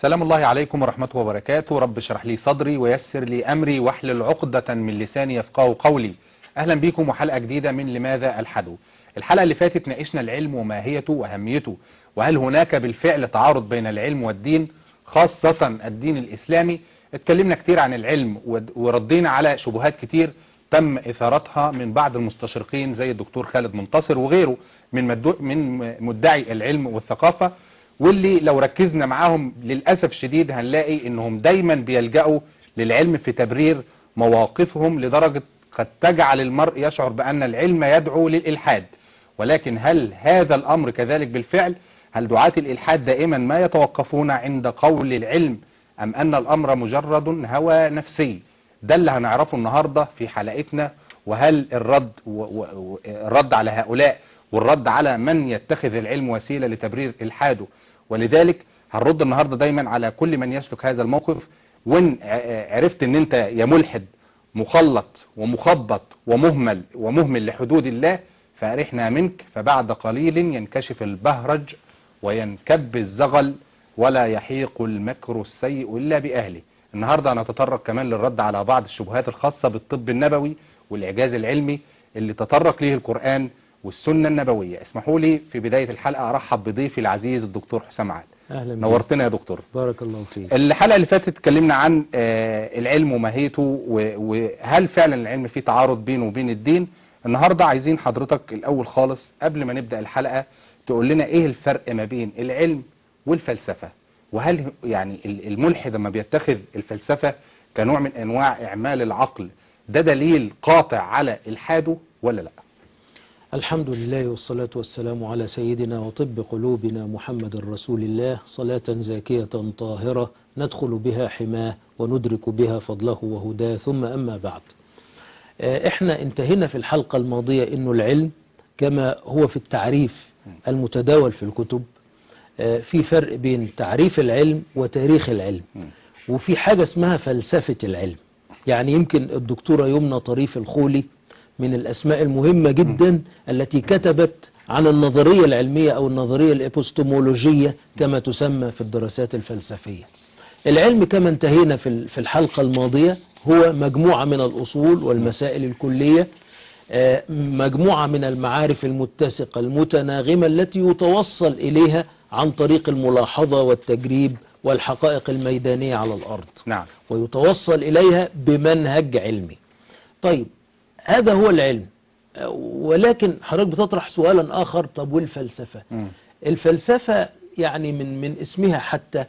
سلام الله عليكم ورحمته وبركاته. رب اشرح لي صدري ويسر لي أمري واحلل عقدة من لساني يفقهوا قولي. أهلا بكم وحلقة جديدة من لماذا الحدو. الحلقة اللي فاتت ناقشنا العلم وماهيته وأهميته، وهل هناك بالفعل تعارض بين العلم والدين، خاصة الدين الإسلامي. اتكلمنا كتير عن العلم وردينا على شبهات كتير تم إثارتها من بعض المستشرقين زي الدكتور خالد منتصر وغيره من مدعي العلم والثقافة، واللي لو ركزنا معاهم للأسف شديد هنلاقي انهم دايما بيلجأوا للعلم في تبرير مواقفهم، لدرجة قد تجعل المرء يشعر بأن العلم يدعو للإلحاد. ولكن هل هذا الأمر كذلك بالفعل؟ هل دعاة الإلحاد دائما ما يتوقفون عند قول العلم، أم أن الأمر مجرد هوى نفسي؟ ده اللي هنعرفه النهاردة في حلقتنا. وهل الرد على هؤلاء والرد على من يتخذ العلم وسيلة لتبرير إلحاده؟ ولذلك هنرد النهاردة دايما على كل من يسلك هذا الموقف. وان عرفت ان انت يا ملحد مخلط ومخبط ومهمل لحدود الله فأرحنا منك، فبعد قليل ينكشف البهرج وينكب الزغل ولا يحيق المكر السيء إلا بأهله. النهاردة هنتطرق كمان للرد على بعض الشبهات الخاصة بالطب النبوي والإعجاز العلمي اللي تطرق ليه القرآن والسنة النبوية. اسمحوا لي في بداية الحلقة أرحب بضيفي العزيز الدكتور حسام عاد. أهلا بك. نورتنا يا دكتور. بارك الله فيك. الحلقة اللي فاتت اتكلمنا عن العلم وماهيته وهل فعلا العلم فيه تعارض بينه وبين الدين. النهاردة عايزين حضرتك الأول خالص قبل ما نبدأ الحلقة تقول لنا إيه الفرق ما بين العلم والفلسفة، وهل يعني الملحد لما بيتخذ الفلسفة كنوع من أنواع إعمال العقل ده دليل قاطع على إلحاده ولا لا؟ الحمد لله والصلاة والسلام على سيدنا وطب قلوبنا محمد رسول الله، صلاة زاكية طاهرة ندخل بها حماه وندرك بها فضله وهداه، ثم أما بعد. احنا انتهينا في الحلقة الماضية انه العلم كما هو في التعريف المتداول في الكتب، في فرق بين تعريف العلم وتاريخ العلم، وفي حاجة اسمها فلسفة العلم. يعني يمكن الدكتورة يمنى طريف الخولي من الأسماء المهمة جدا التي كتبت عن النظرية العلمية أو النظرية الإبستمولوجية كما تسمى في الدراسات الفلسفية. العلم كما انتهينا في الحلقة الماضية هو مجموعة من الأصول والمسائل الكلية، مجموعة من المعارف المتسقة المتناغمة التي يتوصل إليها عن طريق الملاحظة والتجريب والحقائق الميدانية على الأرض. نعم. ويتوصل إليها بمنهج علمي. طيب هذا هو العلم، ولكن حضرتك بتطرح سؤالا آخر. طب والفلسفة؟ الفلسفة يعني من اسمها حتى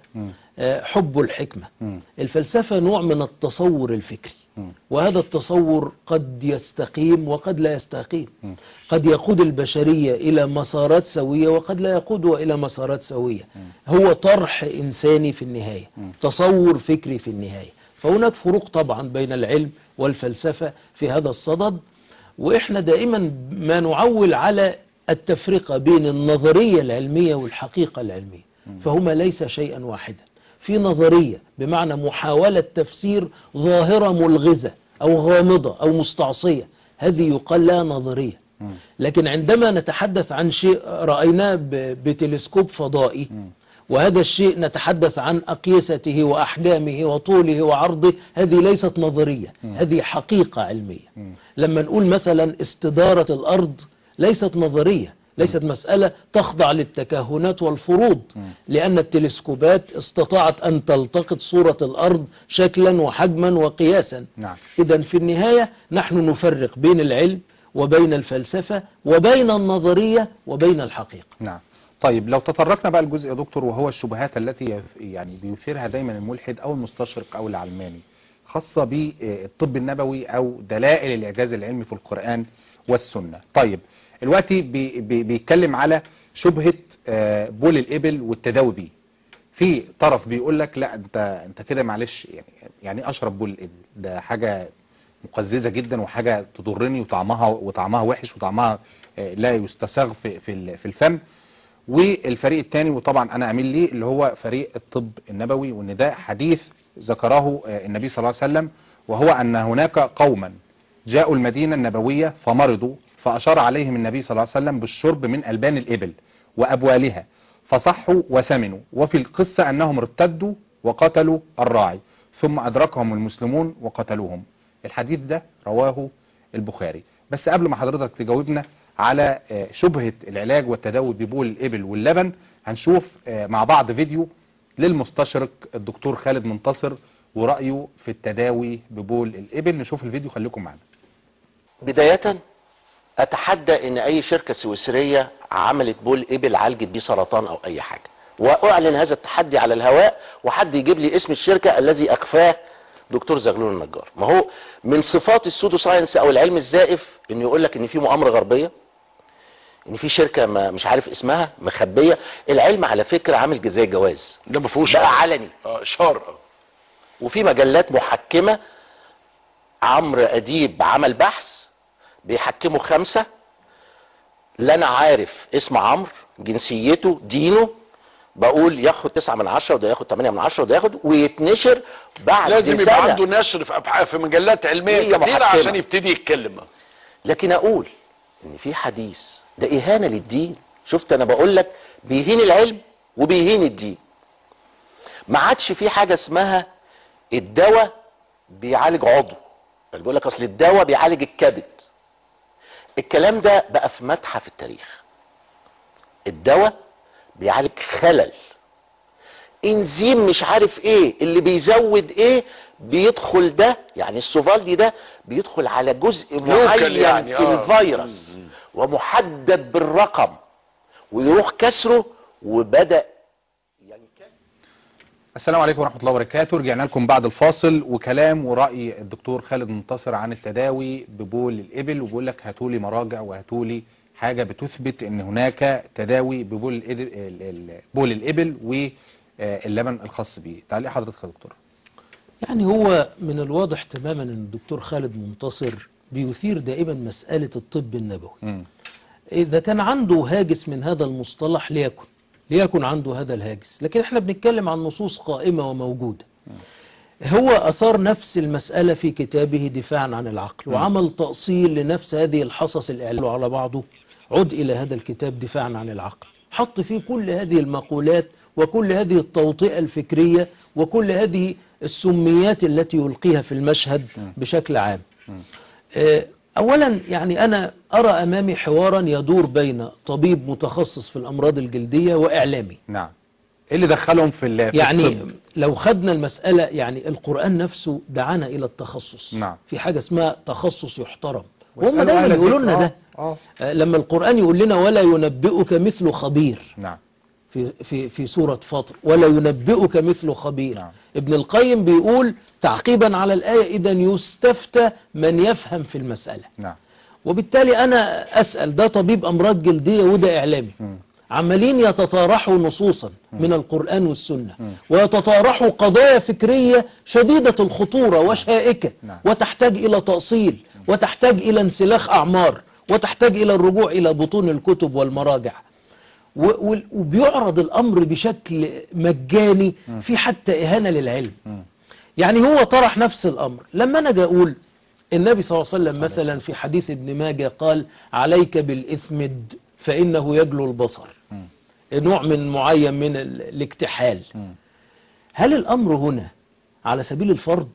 حب الحكمة. الفلسفة نوع من التصور الفكري، وهذا التصور قد يستقيم وقد لا يستقيم، قد يقود البشرية إلى مسارات سوية وقد لا يقودها إلى مسارات سوية. هو طرح إنساني في النهاية، تصور فكري في النهاية. فهناك فروق طبعا بين العلم والفلسفة في هذا الصدد، وإحنا دائما ما نعول على التفرقة بين النظرية العلمية والحقيقة العلمية، فهما ليس شيئا واحدا. في نظرية بمعنى محاولة تفسير ظاهرة ملغزة أو غامضة أو مستعصية، هذه يقال لها نظرية. لكن عندما نتحدث عن شيء رأيناه بتلسكوب فضائي، وهذا الشيء نتحدث عن أقيسته وأحجامه وطوله وعرضه، هذه ليست نظرية، هذه حقيقة علمية. لما نقول مثلا استدارة الأرض ليست نظرية، ليست مسألة تخضع للتكهنات والفروض، لأن التلسكوبات استطاعت أن تلتقط صورة الأرض شكلا وحجما وقياسا. نعم. إذن في النهاية نحن نفرق بين العلم وبين الفلسفة وبين النظرية وبين الحقيقة. نعم. طيب لو تطرقنا بقى الجزء يا دكتور، وهو الشبهات التي يعني بيثيرها دايما الملحد أو المستشرق أو العلماني خاصة بالطب النبوي أو دلائل الإعجاز العلمي في القرآن والسنة. طيب دلوقتي بيتكلم على شبهة بول الإبل والتداوي بيه. في طرف بيقول لك لا انت كده معلش، يعني اشرب بول الإبل ده حاجة مقززة جدا وحاجة تضرني وطعمها وحش وطعمها لا يستساغ في الفم. والفريق الثاني وطبعا انا اميل ليه اللي هو فريق الطب النبوي، وان ده حديث ذكره النبي صلى الله عليه وسلم، وهو ان هناك قوما جاءوا المدينة النبوية فمرضوا، فأشار عليهم النبي صلى الله عليه وسلم بالشرب من ألبان الإبل وأبوالها، فصحوا وسمنوا، وفي القصة أنهم ارتدوا وقتلوا الراعي ثم أدركهم المسلمون وقتلوهم. الحديث ده رواه البخاري. بس قبل ما حضرتك تجاوبنا على شبهة العلاج والتداوي ببول الإبل واللبن، هنشوف مع بعض فيديو للمستشرق الدكتور خالد منتصر ورأيه في التداوي ببول الإبل. نشوف الفيديو، خليكم معنا. بداية اتحدى ان اي شركة سويسرية عملت بول ابل عالجت بيه سرطان او اي حاجة، واعلن هذا التحدي على الهواء، وحد يجيب لي اسم الشركة الذي اكفاه دكتور زغلول النجار. ما هو من صفات السودو ساينس او العلم الزائف انه يقول لك ان في مؤامرة غربية، ان في شركة ما مش عارف اسمها مخبية. العلم على فكرة عامل زي جواز، ده ما فيهوش بقى علني اشهار. وفي مجلات محكمة. عمرو اديب عمل بحث بيحكموا 5، لا انا عارف اسم عمرو، جنسيته، دينه، بقول ياخد 9 من 10 وده ياخد 8 من 10 وده ياخد، ويتنشر بعد لازم سنة. يبقى عنده نشر في مجلات علمية كثيرة محكمة عشان يبتدي يتكلم. لكن اقول ان في حديث ده اهانة للدين. شفت انا بقول لك بيهين العلم وبيهين الدين. ما عادش في حاجة اسمها الدواء بيعالج عضو، اللي بيقول لك اصل الدواء بيعالج الكبد. الكلام ده بقى في متحف التاريخ. الدواء بيعالج خلل، انزيم مش عارف ايه اللي بيزود ايه بيدخل، ده يعني السوفالدي ده بيدخل على جزء معين يعني في الفيروس ومحدد بالرقم، ويروح كسره وبدأ السلام عليكم ورحمة الله وبركاته. رجعنا لكم بعد الفاصل، وكلام ورأي الدكتور خالد منتصر عن التداوي ببول الإبل، وبيقول لك هاتولي مراجع وهاتولي حاجة بتثبت ان هناك تداوي ببول الإبل واللبن الخاص به. تعليق حضرتك يا دكتور؟ يعني هو من الواضح تماما ان الدكتور خالد منتصر بيثير دائما مسألة الطب النبوي. إذا كان عنده هاجس من هذا المصطلح ليكن عنده هذا الهاجس، لكن احنا بنتكلم عن نصوص قائمة وموجودة. هو أثار نفس المسألة في كتابه دفاعا عن العقل، وعمل تأصيل لنفس هذه الحصص الإعلام على بعضه. عد إلى هذا الكتاب دفاعا عن العقل، حط فيه كل هذه المقولات وكل هذه التوطئة الفكرية وكل هذه السميات التي يلقيها في المشهد بشكل عام. أولا يعني أنا أرى أمامي حوارا يدور بين طبيب متخصص في الأمراض الجلدية وإعلامي. نعم. إيه اللي دخلهم في يعني الطب؟ لو خدنا المسألة، يعني القرآن نفسه دعانا إلى التخصص. نعم. في حاجة اسمها تخصص يحترم، وهم دايما يقولوا لنا ده. لما القرآن يقول لنا ولا ينبئك مثل خبير. نعم. في سورة فاطر ولا ينبئك مثل خبير. نعم. ابن القيم بيقول تعقيبا على الآية إذا يستفتى من يفهم في المسألة. نعم. وبالتالي أنا أسأل، ده طبيب أمراض جلدية وده إعلامي، عمالين يتطارحوا نصوصا من القرآن والسنة، ويتطارحوا قضايا فكرية شديدة الخطورة وشائكة، وتحتاج إلى تأصيل، وتحتاج إلى انسلاخ أعمار، وتحتاج إلى الرجوع إلى بطون الكتب والمراجع. وبيعرض الأمر بشكل مجاني، في حتى إهانة للعلم. يعني هو طرح نفس الأمر. لما أنا جاء أقول النبي صلى الله عليه وسلم مثلا في حديث ابن ماجه قال عليك بالإثمد فإنه يجلو البصر، نوع من معين من الاكتحال. هل الأمر هنا على سبيل الفرض؟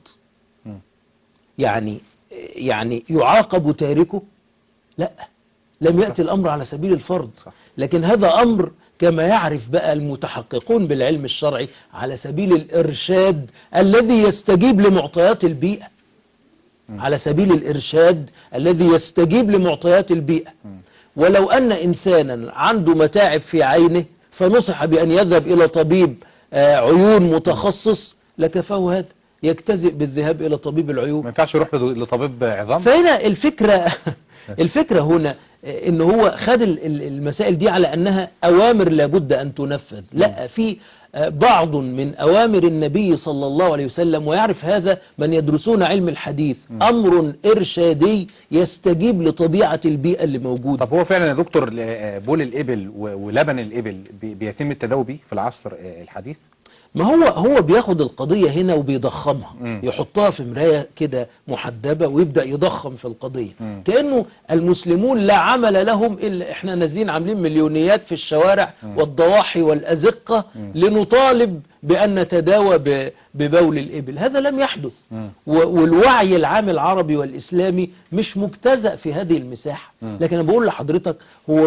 يعني يعاقب تاركه؟ لا، لم يأتي الأمر على سبيل الفرض، لكن هذا أمر كما يعرف بقى المتحققون بالعلم الشرعي على سبيل الإرشاد الذي يستجيب لمعطيات البيئة. على سبيل الإرشاد الذي يستجيب لمعطيات البيئة. ولو أن إنسانا عنده متاعب في عينه فنصح بأن يذهب إلى طبيب عيون متخصص لكفاه هذا، يجتزئ بالذهاب إلى طبيب العيون. ما ينفعش يروح لطبيب عظام؟ فهنا الفكرة هنا إن هو خد المسائل دي على أنها أوامر لابد أن تنفذ. لا، في بعض من أوامر النبي صلى الله عليه وسلم، ويعرف هذا من يدرسون علم الحديث، أمر إرشادي يستجيب لطبيعة البيئة اللي موجودة. طب هو فعلا يا دكتور بول الإبل ولبن الإبل بيتم التداوي به في العصر الحديث؟ ما هو بياخد القضية هنا وبيضخمها، مم. يحطها في مراية كده محدبة ويبدأ يضخم في القضية، مم. كأنه المسلمون لا عمل لهم إلا إحنا نازلين عاملين مليونيات في الشوارع والضواحي والأزقة لنطالب بأن نتداوى ببول الإبل. هذا لم يحدث، والوعي العام العربي والإسلامي مش مجتزأ في هذه المساحة. لكن أنا بقول لحضرتك هو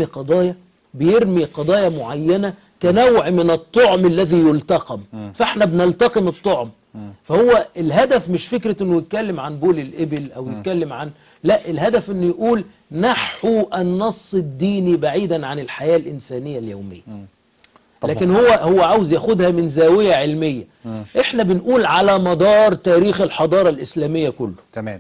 بيرمي قضايا معينة كنوع من الطعم الذي يلتقم، فاحنا بنلتقم الطعم. فهو الهدف مش فكرة انه يتكلم عن بول الإبل او يتكلم عن، لا، الهدف انه يقول نحو النص الديني بعيدا عن الحياة الإنسانية اليومية. لكن هو عاوز ياخدها من زاوية علمية. احنا بنقول على مدار تاريخ الحضارة الإسلامية كله. تمام.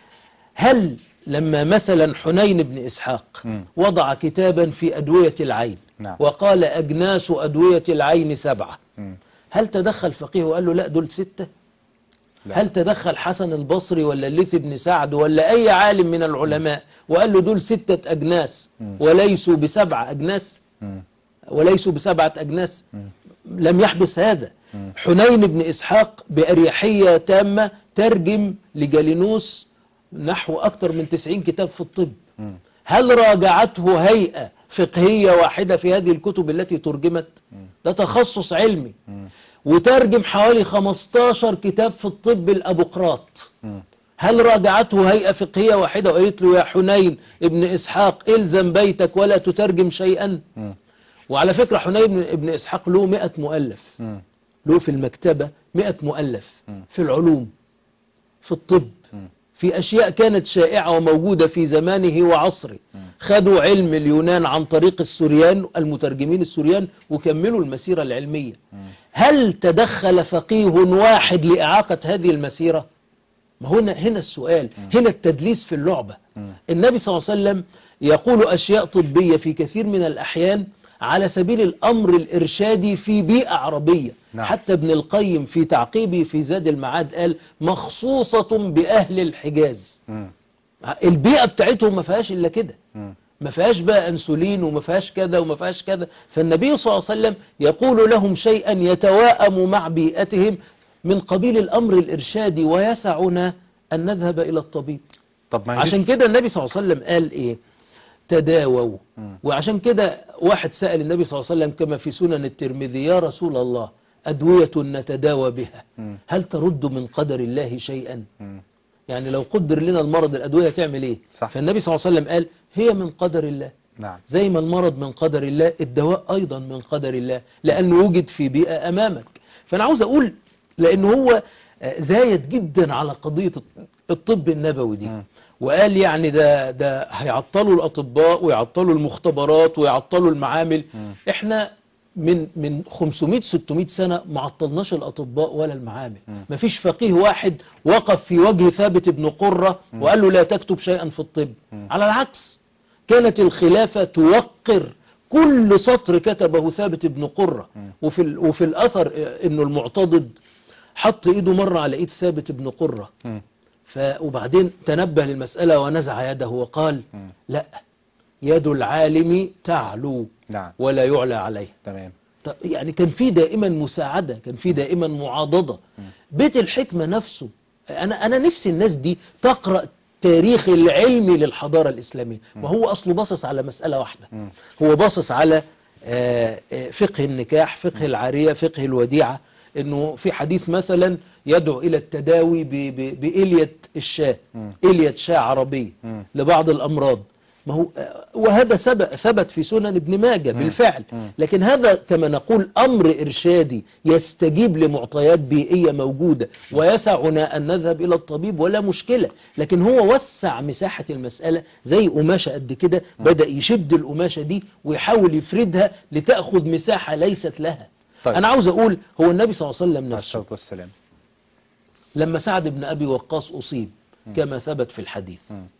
هل لما مثلا حنين بن إسحاق وضع كتابا في أدوية العين، نعم. وقال أجناس أدوية العين 7، هل تدخل فقيه وقال له لا دول 6؟ لا. هل تدخل حسن البصري ولا الليث بن سعد ولا أي عالم من العلماء وقال له دول 6 أجناس وليسوا ب7 أجناس وليسوا ب7 أجناس؟ لم يحدث هذا. حنين بن إسحاق بأريحية تامة ترجم لجالينوس نحو أكثر من 90 كتاب في الطب. هل راجعته هيئة فقهية واحدة في هذه الكتب التي ترجمت؟ ده تخصص علمي. وترجم حوالي 15 كتاب في الطب الأبقراط. هل راجعته هيئة فقهية واحدة وقالت له يا حنين ابن إسحاق الزم بيتك ولا تترجم شيئا؟ وعلى فكرة حنين ابن إسحاق له 100 مؤلف، له في المكتبة 100 مؤلف في العلوم، في الطب، في أشياء كانت شائعة وموجودة في زمانه وعصره. خدوا علم اليونان عن طريق السوريان، المترجمين السوريان، وكملوا المسيرة العلمية. هل تدخل فقيه واحد لإعاقة هذه المسيرة؟ ما هنا السؤال، هنا التدليس في اللعبة. النبي صلى الله عليه وسلم يقول أشياء طبية في كثير من الأحيان على سبيل الأمر الإرشادي في بيئة عربية. نعم. حتى ابن القيم في تعقيبه في زاد المعاد قال مخصوصة بأهل الحجاز. البيئة بتاعتهم ما فيهاش إلا كده، ما فيهاش بقى أنسولين وما فيهاش كذا وما فيهاش كذا. فالنبي صلى الله عليه وسلم يقول لهم شيئا يتواءم مع بيئتهم من قبيل الأمر الإرشادي، ويسعنا أن نذهب إلى الطبيب. طب ما عشان كده النبي صلى الله عليه وسلم قال إيه؟ تداووا. وعشان كده واحد سأل النبي صلى الله عليه وسلم كما في سنن الترمذي يا رسول الله أدوية نتداوى بها هل ترد من قدر الله شيئا؟ يعني لو قدر لنا المرض الأدوية تعمل إيه؟ صح. فالنبي صلى الله عليه وسلم قال هي من قدر الله. نعم. زي ما المرض من قدر الله الدواء أيضا من قدر الله، لأنه وجد في بيئة أمامك. فأنا عاوز أقول لأنه هو زايد جدا على قضية الطب النبوي دي، وقال يعني ده هيعطلوا الأطباء ويعطلوا المختبرات ويعطلوا المعامل. احنا من 500-600 سنة ما عطلناش الأطباء ولا المعامل. ما فيش فقيه واحد وقف في وجه ثابت بن قرة وقال له لا تكتب شيئا في الطب. على العكس، كانت الخلافة توقر كل سطر كتبه ثابت بن قرة. وفي الأثر انه المعتضد حط ايده مرة على ايد ثابت بن قرة، وبعدين تنبه للمسألة ونزع يده وقال لا، يد العالم تعلو ولا يعلى عليه. تمام. يعني كان في دائما مساعدة، كان في دائما معاضدة. بيت الحكمة نفسه، أنا نفسي الناس دي تقرأ تاريخ العلمي للحضارة الإسلامية، وهو أصله باصص على مسألة واحدة. هو باصص على فقه النكاح، فقه العارية، فقه الوديعة. انه في حديث مثلا يدعو الى التداوي بإلية الشاة، إلية شاة عربية لبعض الامراض. ما هو وهذا ثبت في سنن ابن ماجه بالفعل. لكن هذا كما نقول امر ارشادي يستجيب لمعطيات بيئية موجودة، ويسعنا ان نذهب الى الطبيب ولا مشكلة. لكن هو وسع مساحة المسألة زي قماشة قد كده، بدأ يشد القماشة دي ويحاول يفردها لتأخذ مساحة ليست لها. طيب. أنا عاوز أقول هو النبي صلى الله عليه وسلم نفسه والسلام لما سعد بن أبي وقاص أصيب كما ثبت في الحديث،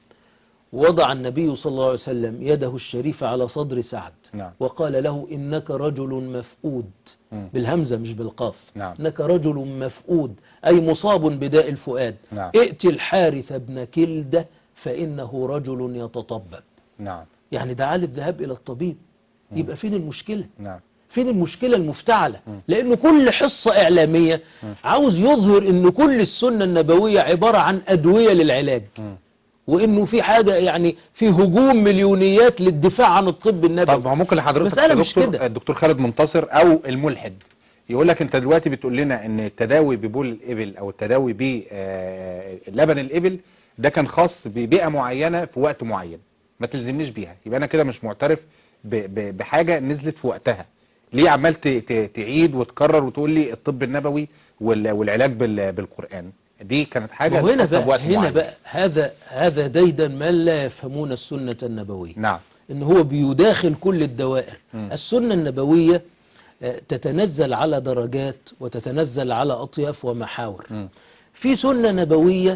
وضع النبي صلى الله عليه وسلم يده الشريفة على صدر سعد. نعم. وقال له إنك رجل مفقود، بالهمزة مش بالقاف. نعم. إنك رجل مفقود أي مصاب بداء الفؤاد. نعم. ائت الحارث بن كلدة فإنه رجل يتطبب. نعم. يعني دعا للذهاب إلى الطبيب. يبقى فين المشكلة؟ نعم. فين المشكلة المفتعلة؟ لأن كل حصة إعلامية عاوز يظهر أن كل السنة النبوية عبارة عن أدوية للعلاج، وأنه في حاجة يعني في هجوم مليونيات للدفاع عن الطب النبوي. طب ممكن لحضرتك مسألة مش دكتور كده. الدكتور خالد منتصر او الملحد يقول لك انت دلوقتي بتقول لنا ان التداوي ببول الابل او التداوي بلبن الابل ده كان خاص ببيئة معينة في وقت معين، ما تلزمنيش بيها، يبقى انا كده مش معترف بحاجة نزلت في وقتها. ليه عمال تعيد وتكرر وتقول لي الطب النبوي والعلاج بالقرآن؟ دي كانت حاجة وهنا خاصة بوقت بقى معين. هذا ديدا من لا يفهمون السنة النبوية. نعم. ان هو بيداخل كل الدوائر. السنة النبوية تتنزل على درجات وتتنزل على أطياف ومحاور. في سنة نبوية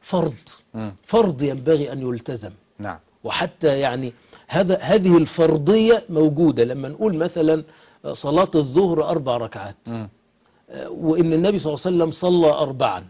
فرض ينبغي أن يلتزم. نعم. وحتى يعني هذه الفرضية موجودة لما نقول مثلا صلاة الظهر 4 ركعات، وإن النبي صلى الله عليه وسلم صلى 4.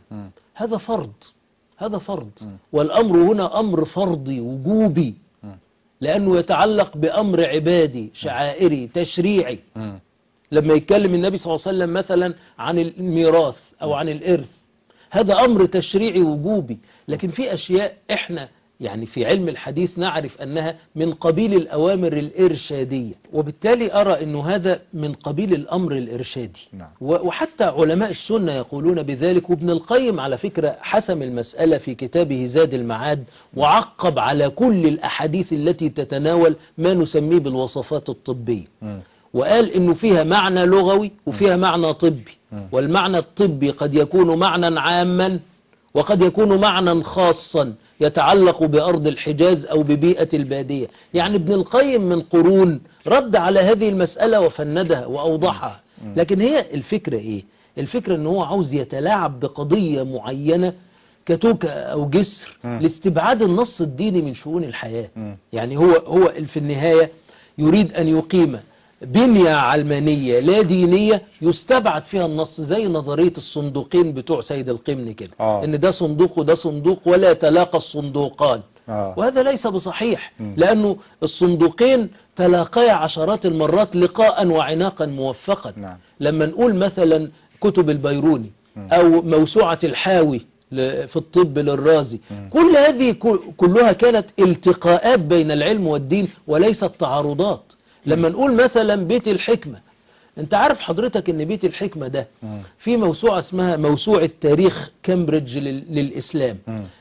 هذا فرض. والأمر هنا أمر فرضي وجوبي، لأنه يتعلق بأمر عبادي شعائري تشريعي. لما يتكلم النبي صلى الله عليه وسلم مثلا عن الميراث أو عن الإرث، هذا أمر تشريعي وجوبي. لكن في أشياء إحنا يعني في علم الحديث نعرف أنها من قبيل الأوامر الإرشادية، وبالتالي أرى أنه هذا من قبيل الأمر الإرشادي. نعم. وحتى علماء السنة يقولون بذلك. وابن القيم على فكرة حسم المسألة في كتابه زاد المعاد، وعقب على كل الأحاديث التي تتناول ما نسميه بالوصفات الطبية، وقال إنه فيها معنى لغوي وفيها معنى طبي. والمعنى الطبي قد يكون معنى عاما وقد يكون معنى خاصا يتعلق بأرض الحجاز أو ببيئة البادية. يعني ابن القيم من قرون رد على هذه المسألة وفندها وأوضحها. لكن هي الفكرة إيه؟ الفكرة أنه هو عاوز يتلاعب بقضية معينة كتوكة أو جسر لاستبعاد النص الديني من شؤون الحياة. يعني هو في النهاية يريد أن يقيم بنية علمانية لا دينية يستبعد فيها النص، زي نظرية الصندوقين بتوع سيد القمني كده. ان ده صندوق وده صندوق ولا يتلاقى الصندوقان. وهذا ليس بصحيح، لأنه الصندوقين تلاقيا عشرات المرات لقاء وعناقا موفقا. لما نقول مثلا كتب البيروني أو موسوعة الحاوي في الطب للرازي، كل هذه كلها كانت التقاءات بين العلم والدين وليست تعارضات. لما نقول مثلا بيت الحكمة، انت عارف حضرتك ان بيت الحكمة ده في موسوعة اسمها موسوعة تاريخ كامبريدج للإسلام،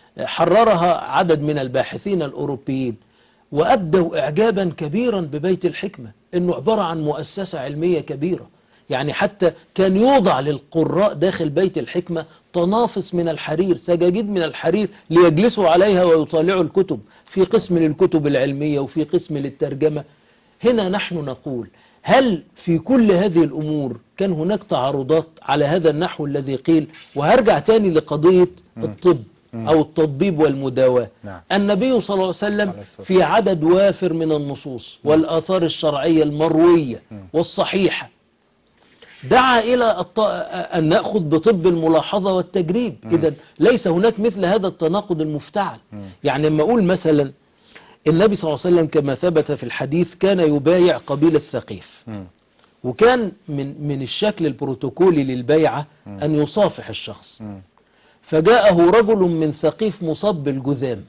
حررها عدد من الباحثين الأوروبيين، وأبدوا إعجابا كبيرا ببيت الحكمة، انه عبارة عن مؤسسة علمية كبيرة. يعني حتى كان يوضع للقراء داخل بيت الحكمة طنافس من الحرير، سجاجيد من الحرير ليجلسوا عليها ويطالعوا الكتب، في قسم للكتب العلمية وفي قسم للترجمة. هنا نحن نقول هل في كل هذه الأمور كان هناك تعارضات على هذا النحو الذي قيل؟ وهرجع تاني لقضية الطب أو التطبيب والمداواة. النبي صلى الله عليه وسلم في عدد وافر من النصوص والآثار الشرعية المروية والصحيحة دعا إلى أن نأخذ بطب الملاحظة والتجريب. إذن ليس هناك مثل هذا التناقض المفتعل. يعني لما أقول مثلا النبي صلى الله عليه وسلم كما ثبت في الحديث كان يبايع قبيلة ثقيف، وكان من الشكل البروتوكولي للبيعة أن يصافح الشخص. فجاءه رجل من ثقيف مصاب بالجذام.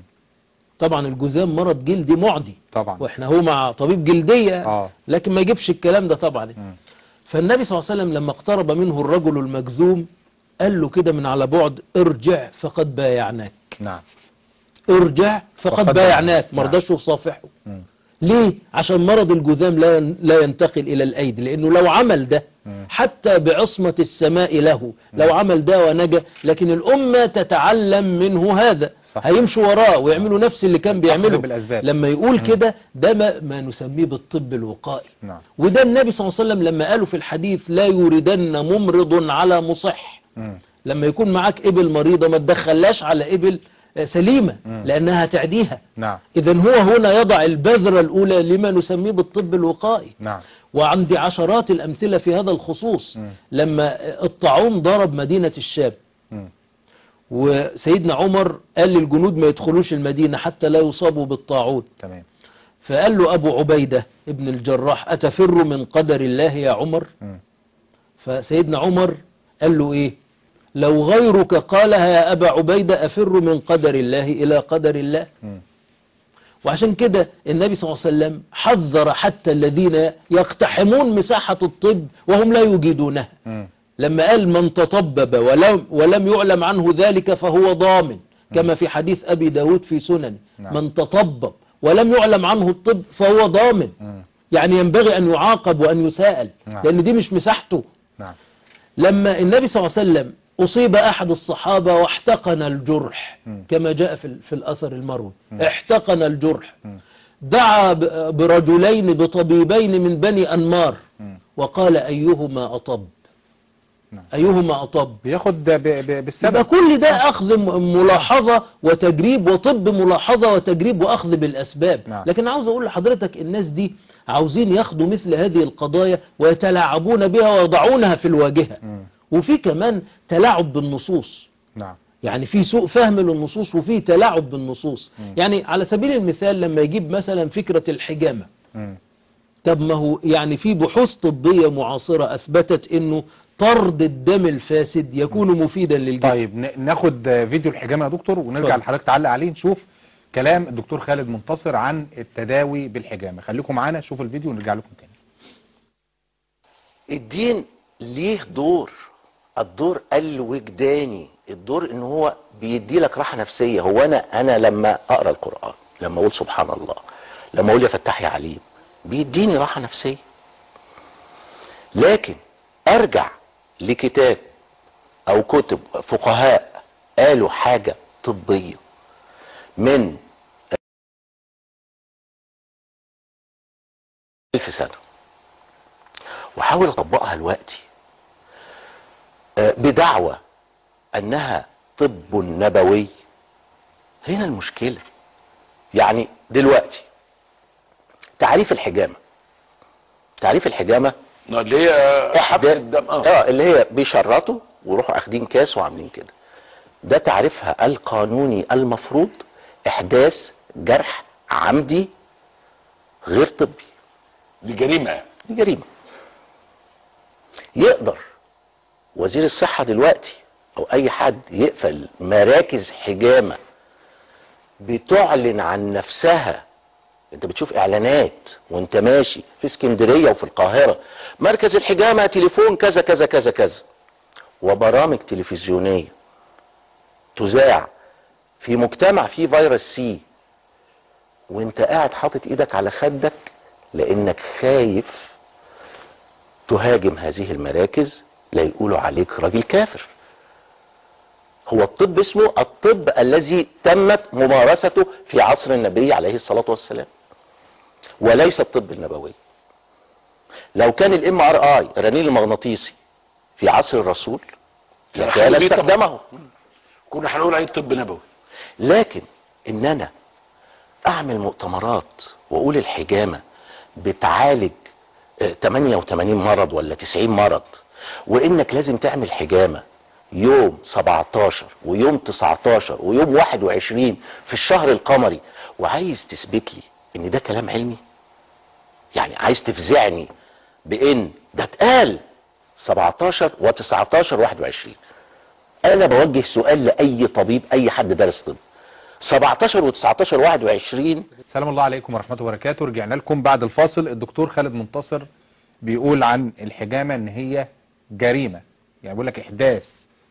طبعا الجذام مرض جلدي معدي طبعا، واحنا هو مع طبيب جلدية لكن ما يجيبش الكلام ده طبعا. فالنبي صلى الله عليه وسلم لما اقترب منه الرجل المجذوم قال له كده من على بعد: ارجع فقد بايعناك. نعم، ارجع فقد بايعناك. ما رضاش يصافحه. ليه؟ عشان مرض الجذام لا ينتقل إلى الأيدي، لأنه لو عمل ده حتى بعصمة السماء له، لو عمل ده ونجا، لكن الأمة تتعلم منه هذا، هيمشوا وراه ويعملوا نفس اللي كان بيعمله. لما يقول كده ده ما نسميه بالطب الوقائي. وده النبي صلى الله عليه وسلم لما قالوا في الحديث: لا يوردن ممرض على مصح. لما يكون معاك إبل مريضة ما تدخلاش على إبل سليمة لأنها تعديها. إذن هو هنا يضع البذرة الأولى لما نسميه بالطب الوقائي. وعندي عشرات الأمثلة في هذا الخصوص. لما الطاعون ضرب مدينة الشام، وسيدنا عمر قال للجنود ما يدخلوش المدينة حتى لا يصابوا بالطاعون. فقال له أبو عبيدة ابن الجراح أتفر من قدر الله يا عمر؟ فسيدنا عمر قال له إيه؟ لو غيرك قالها يا أبا عبيدة أفر من قدر الله إلى قدر الله. وعشان كده النبي صلى الله عليه وسلم حذر حتى الذين يقتحمون مساحة الطب وهم لا يجيدونها، لما قال من تطبب ولم يعلم عنه ذلك فهو ضامن، كما في حديث أبي داود في سنن، من تطبب ولم يعلم عنه الطب فهو ضامن، يعني ينبغي أن يعاقب وأن يساءل، لأن دي مش مساحته. لما النبي صلى الله عليه وسلم أصيب أحد الصحابة واحتقن الجرح كما جاء في الأثر المروي، احتقن الجرح، دعا برجلين بطبيبين من بني أنمار وقال أيهما أطب، أيهما أطب، بياخد بالسبب. يبقى كل ده أخذ ملاحظة وتجريب، وطب ملاحظة وتجريب وأخذ بالأسباب. لكن عاوز أقول لحضرتك الناس دي عاوزين ياخدوا مثل هذه القضايا ويتلاعبون بها ويضعونها في الواجهة، وفي كمان تلاعب بالنصوص. يعني في سوء فهم للنصوص وفي تلاعب بالنصوص. يعني على سبيل المثال لما يجيب مثلا فكرة الحجامة، طب ما هو يعني في بحوث طبية معاصرة أثبتت أنه طرد الدم الفاسد يكون مفيدا للجسم. طيب ناخد فيديو الحجامة يا دكتور ونرجع لحضرتك تعلق عليه، نشوف كلام الدكتور خالد منتصر عن التداوي بالحجامة. خليكم معانا شوفوا الفيديو ونرجع لكم تاني. الدين ليه دور، الدور الوجداني، الدور ان هو بيدي لك راحة نفسية. هو انا لما اقرأ القرآن، لما اقول سبحان الله، لما اقول يا فتاح يا عليم، بيديني راحة نفسية. لكن ارجع لكتاب او كتب فقهاء قالوا حاجة طبية من 1000 سنة وحاول اطبقها دلوقتي بدعوى انها طب نبوي، هنا المشكلة. يعني دلوقتي تعريف الحجامة، تعريف الحجامة اللي هي حبس الدم، اللي هي بيشرطوا ويروحوا اخدين كاس وعاملين كده، ده تعريفها القانوني المفروض احداث جرح عمدي غير طبي. دي جريمة، دي جريمة. يقدر وزير الصحة دلوقتي او اي حد يقفل مراكز حجامة بتعلن عن نفسها. انت بتشوف اعلانات وانت ماشي في اسكندرية وفي القاهرة، مركز الحجامة تليفون كذا كذا كذا كذا، وبرامج تلفزيونية تذاع في مجتمع فيه فيروس سي، وانت قاعد حاطط ايدك على خدك لانك خايف تهاجم هذه المراكز لا يقولوا عليك راجل كافر. هو الطب اسمه الطب الذي تمت ممارسته في عصر النبي عليه الصلاة والسلام، وليس الطب النبوي. لو كان الMRI الرنين المغناطيسي في عصر الرسول لكان استخدمه، كنا هنقول عليه طب نبوي. لكن ان انا اعمل مؤتمرات واقول الحجامة بتعالج 88 مرض ولا 90 مرض، وانك لازم تعمل حجامة يوم 17 ويوم 19 ويوم 21 في الشهر القمري، وعايز تثبت لي ان ده كلام علمي، يعني عايز تفزعني بان ده اتقال 17 و19 و21. انا بوجه سؤال لاي طبيب، اي حد دارس طب، 17 و19 و21. سلام الله عليكم ورحمة الله وبركاته. رجعنا لكم بعد الفاصل. الدكتور خالد منتصر بيقول عن الحجامة ان هي جريمة، يعني بيقول لك احداث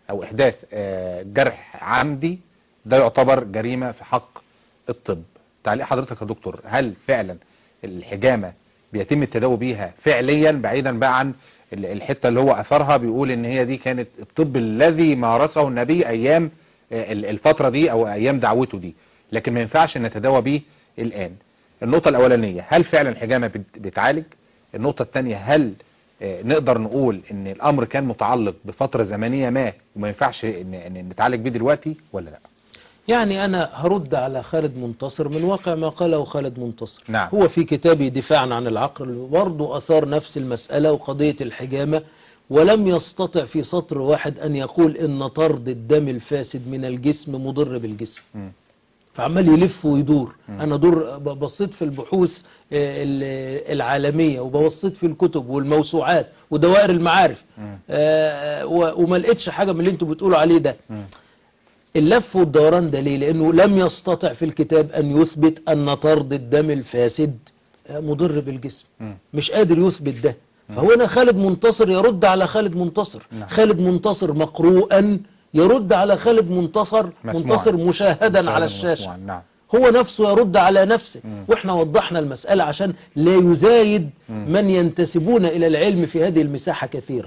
جرح عمدي ده يعتبر جريمة في حق الطب. تعليق حضرتك يا دكتور، هل فعلا الحجامة بيتم التداوي بيها فعليا، بعيدا بقى عن الحتة اللي هو اثرها بيقول ان هي دي كانت الطب الذي مارسه النبي ايام الفترة دي او ايام دعوته دي، لكن ما ينفعش نتداوى بيه الان؟ النقطة الاولانية، هل فعلا الحجامة بتعالج؟ النقطة الثانية، هل نقدر نقول ان الامر كان متعلق بفترة زمنية ما وما ينفعش ان نتعالج بيه دلوقتي ولا لا؟ يعني انا هرد على خالد منتصر من واقع ما قاله خالد منتصر. نعم. هو في كتابه دفاعا عن العقل برضه اثار نفس المسألة وقضية الحجامة، ولم يستطع في سطر واحد ان يقول ان طرد الدم الفاسد من الجسم مضر بالجسم. فعمال يلف ويدور. أنا بصيت في البحوث العالمية، وبصيت في الكتب والموسوعات ودوائر المعارف، وما لقيتش حاجة من اللي انتوا بتقولوا عليه ده. اللف والدوران ده ليه؟ لأنه لم يستطع في الكتاب أن يثبت أن طرد الدم الفاسد مضر بالجسم. مش قادر يثبت ده. فهو هنا خالد منتصر يرد على خالد منتصر. خالد منتصر مقروءا يرد على خالد منتصر مشاهدا على الشاشة. هو نفسه يرد على نفسه. واحنا وضحنا المسألة عشان لا يزايد من ينتسبون إلى العلم في هذه المساحة كثيرا.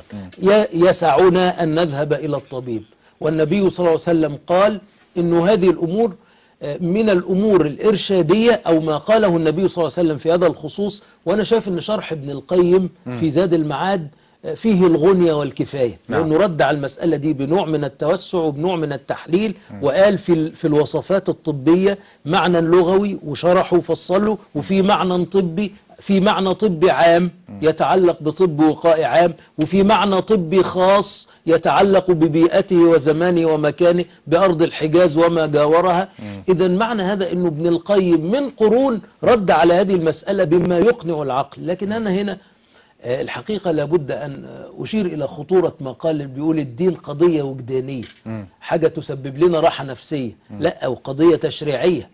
يسعنا أن نذهب إلى الطبيب، والنبي صلى الله عليه وسلم قال إنه هذه الأمور من الأمور الإرشادية، أو ما قاله النبي صلى الله عليه وسلم في هذا الخصوص. وأنا شايف أن شرح ابن القيم في زاد المعاد فيه الغنية والكفاية، لأنه رد على المسألة دي بنوع من التوسع وبنوع من التحليل، وقال في الوصفات الطبية معنى لغوي وشرحه وفصله، وفي معنى طبي، في معنى طبي عام يتعلق بطب وقائي عام، وفي معنى طبي خاص يتعلق ببيئته وزمانه ومكانه بأرض الحجاز وما جاورها. إذا معنى هذا أنه ابن القيم من قرون رد على هذه المسألة بما يقنع العقل. لكن أنا هنا الحقيقة لابد أن أشير إلى خطورة ما قال اللي بيقول الدين قضية وجدانية، حاجة تسبب لنا راحة نفسية. لا، أو قضية تشريعية.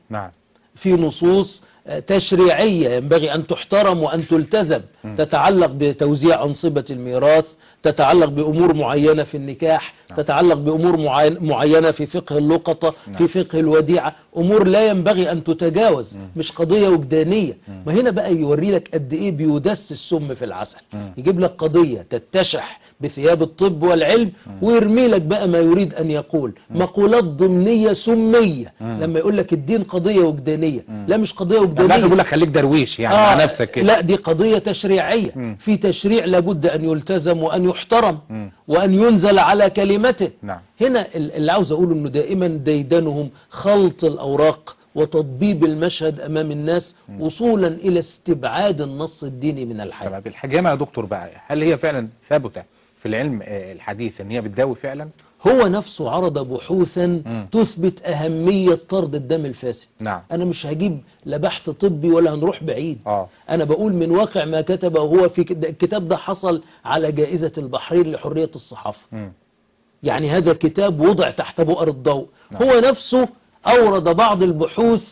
في نصوص تشريعية ينبغي أن تحترم وأن تلتزم، تتعلق بتوزيع أنصبة الميراث، تتعلق بأمور معينة في النكاح، تتعلق بأمور معينة في فقه اللقطة، في فقه الوديعة، أمور لا ينبغي أن تتجاوز، مش قضية وجدانية. ما هنا بقى يوري لك قد إيه بيدس السم في العسل. يجيب لك قضية تتشح بثياب الطب والعلم، ويرمي لك بقى ما يريد أن يقول، مقولات ضمنية سمية. لما يقول لك الدين قضية وجدانية، لا مش قضية وجدانية. لا يقول لك خليك درويش يعني مع نفسك كده. لا، دي قضية تشريعية. في تشريع لابد أن يلتزم وأن يحترم وأن ينزل على كلمته. هنا اللي عاوز أقوله أنه دائما ديدنهم خلط الأوراق وتطبيب المشهد أمام الناس وصولا إلى استبعاد النص الديني من الحياة. طب الحجامة يا دكتور بقى، هل هي فعلا ثابتة في العلم الحديث ان هي بتداوي فعلا؟ هو نفسه عرض بحوثا تثبت أهمية طرد الدم الفاسد. أنا مش هجيب لا بحث طبي ولا هنروح بعيد. أنا بقول من واقع ما كتبه هو في الكتاب ده. حصل على جائزة البحرين لحرية الصحافة. يعني هذا كتاب وضع تحت بؤر الضوء. هو نفسه أورد بعض البحوث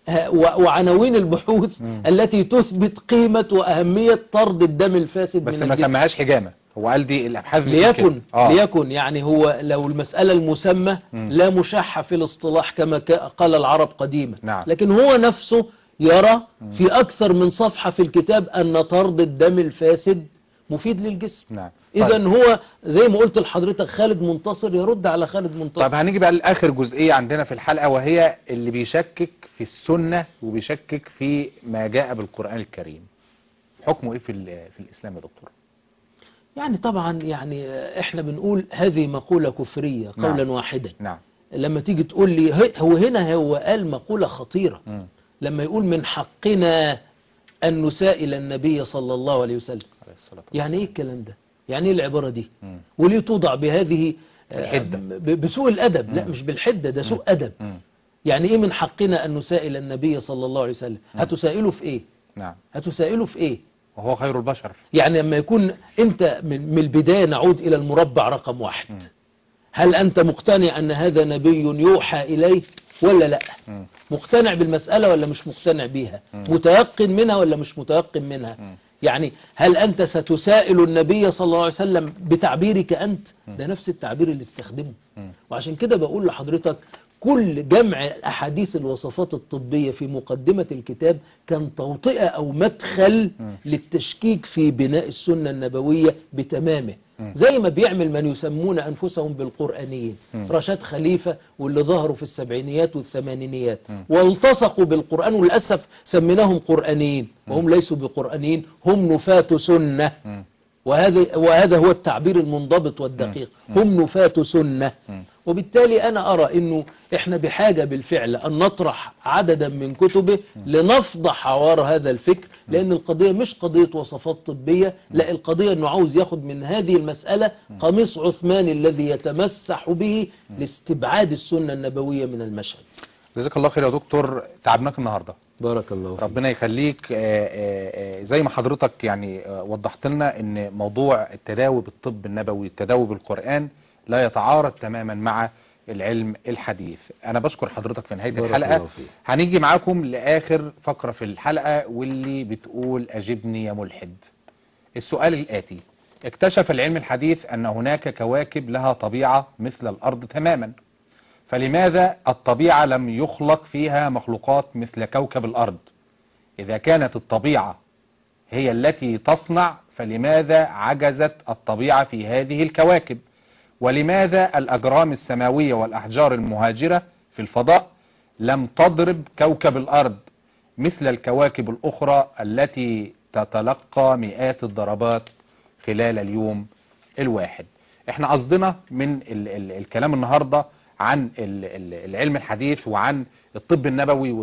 وعناوين البحوث التي تثبت قيمة وأهمية طرد الدم الفاسد بس من ما الجسم. سماهاش حجامة، هو قال دي الأبحاث ليكن يعني هو لو المسألة المسمى لا مشاحة في الاصطلاح كما قال العرب قديما. لكن هو نفسه يرى في أكثر من صفحة في الكتاب أن طرد الدم الفاسد مفيد للجسم. إذن هو زي ما قلت لحضرتك خالد منتصر يرد على خالد منتصر. طب هنيجي بقى لآخر جزئية عندنا في الحلقة، وهي اللي بيشكك في السنة وبيشكك في ما جاء بالقرآن الكريم. حكمه إيه في الإسلام يا دكتور؟ يعني طبعا يعني احنا بنقول هذه مقولة كفرية قولا واحدا. لما تيجي تقول لي هو قال مقولة خطيرة. لما يقول من حقنا أن نسائل النبي صلى الله عليه وسلم. يعني ايه الكلام ده؟ يعني ايه العبارة دي؟ وليه توضع بهذه بسوء الأدب؟ لا مش بالحدة، ده سوء أدب. يعني ايه من حقنا أن نسائل النبي صلى الله عليه وسلم؟ هتسائله في ايه؟ هتسائله في ايه؟ وهو خير البشر. يعني لما يكون انت من البداية نعود إلى المربع رقم 1. هل أنت مقتنع أن هذا نبي يوحى إليه ولا لا؟ مقتنع بالمسألة ولا مش مقتنع بيها؟ متيقن منها ولا مش متيقن منها؟ يعني هل أنت ستسائل النبي صلى الله عليه وسلم بتعبيرك أنت؟ ده نفس التعبير اللي استخدمه. وعشان كده بقول لحضرتك كل جمع أحاديث الوصفات الطبية في مقدمة الكتاب كان توطئة أو مدخل للتشكيك في بناء السنة النبوية بتمامه، زي ما بيعمل من يسمون أنفسهم بالقرآنيين. رشاد خليفة واللي ظهروا في السبعينيات والثمانينيات والتصقوا بالقرآن، وللأسف سميناهم قرآنيين وهم ليسوا بقرآنيين، هم نفاة سنة. وهذا هو التعبير المنضبط والدقيق، هم نفاة سنة. وبالتالي أنا أرى أنه إحنا بحاجة بالفعل أن نطرح عددا من كتبه لنفضح عوار هذا الفكر، لأن القضية مش قضية وصفات طبية، لا، القضية أنه عاوز ياخد من هذه المسألة قميص عثمان الذي يتمسح به لاستبعاد السنة النبوية من المشهد. جزاك الله خير يا دكتور، تعبناك النهارده. بارك الله فيك. ربنا يخليك. زي ما حضرتك يعني وضحت لنا ان موضوع التداوي بالطب النبوي، التداوي بالقرآن لا يتعارض تماما مع العلم الحديث. انا بشكر حضرتك في نهاية بارك الحلقة. الله فيك. هنيجي معاكم لآخر فقرة في الحلقة واللي بتقول أجبني يا ملحد. السؤال الآتي: اكتشف العلم الحديث أن هناك كواكب لها طبيعة مثل الأرض تماما، فلماذا الطبيعة لم يخلق فيها مخلوقات مثل كوكب الأرض؟ إذا كانت الطبيعة هي التي تصنع، فلماذا عجزت الطبيعة في هذه الكواكب؟ ولماذا الأجرام السماوية والأحجار المهاجرة في الفضاء لم تضرب كوكب الأرض مثل الكواكب الأخرى التي تتلقى مئات الضربات خلال اليوم الواحد؟ احنا قصدنا من الكلام النهاردة عن العلم الحديث وعن الطب النبوي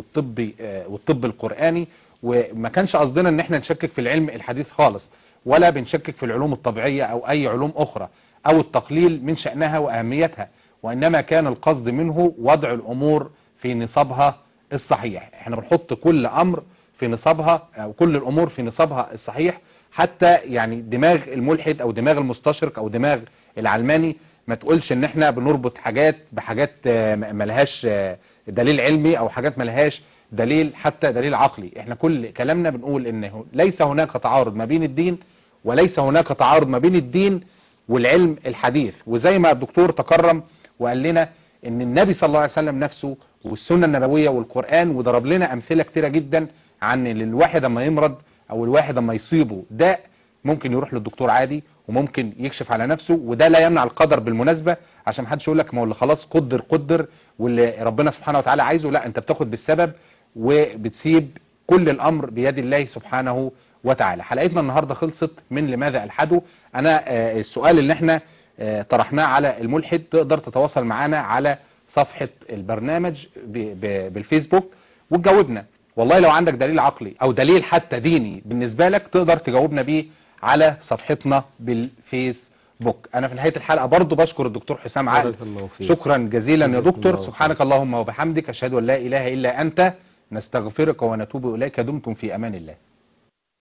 والطب القرآني، وما كانش قصدنا ان احنا نشكك في العلم الحديث خالص، ولا بنشكك في العلوم الطبيعية او اي علوم اخرى او التقليل من شأنها واهميتها، وانما كان القصد منه وضع الامور في نصابها الصحيح. احنا بنحط كل امر في نصابها او كل الامور في نصابها الصحيح، حتى يعني دماغ الملحد او دماغ المستشرق او دماغ العلماني ما تقولش ان احنا بنربط حاجات بحاجات ملهاش دليل علمي او حاجات ملهاش دليل حتى دليل عقلي. احنا كل كلامنا بنقول ان ليس هناك تعارض ما بين الدين، وليس هناك تعارض ما بين الدين والعلم الحديث. وزي ما الدكتور تكرم وقال لنا ان النبي صلى الله عليه وسلم نفسه والسنة النبوية والقرآن، وضرب لنا امثلة كتيرة جدا عن الواحد اما يمرض او الواحد اما يصيبه داء ممكن يروح للدكتور عادي وممكن يكشف على نفسه، وده لا يمنع القدر بالمناسبة، عشان محدش يقول لك ما هو اللي خلاص قدر واللي ربنا سبحانه وتعالى عايزه. لا، انت بتاخد بالسبب وبتسيب كل الامر بيد الله سبحانه وتعالى. حلقتنا النهاردة خلصت من لماذا الحدوا. انا السؤال اللي احنا طرحناه على الملحد تقدر تتواصل معنا على صفحة البرنامج بالفيسبوك وتجاوبنا. والله لو عندك دليل عقلي او دليل حتى ديني بالنسبة لك تقدر تجاوبنا بيه على صفحتنا بالفيسبوك. انا في نهاية الحلقة برضو بشكر الدكتور حسام عقل، شكرا جزيلا يا دكتور. سبحانك اللهم وبحمدك، اشهد ان لا اله الا انت، نستغفرك ونتوب اليك. دمتم في امان الله.